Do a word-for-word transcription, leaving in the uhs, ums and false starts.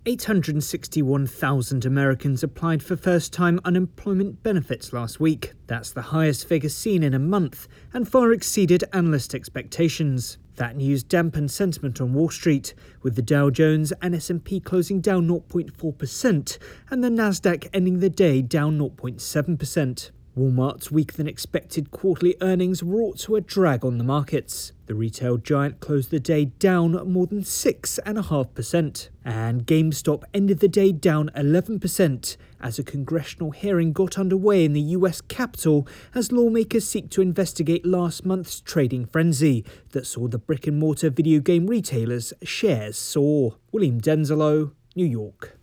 eight hundred sixty-one thousand Americans applied for first-time unemployment benefits last week. That's the highest figure seen in a month and far exceeded analyst expectations. That news dampened sentiment on Wall Street, with the Dow Jones and S and P closing down zero point four percent and the Nasdaq ending the day down zero point seven percent. Walmart's weaker-than-expected quarterly earnings were also a drag on the markets. The retail giant closed the day down more than six point five percent. And GameStop ended the day down eleven percent as a congressional hearing got underway in the U S Capitol as lawmakers seek to investigate last month's trading frenzy that saw the brick-and-mortar video game retailers' shares soar. William Denzelo, New York.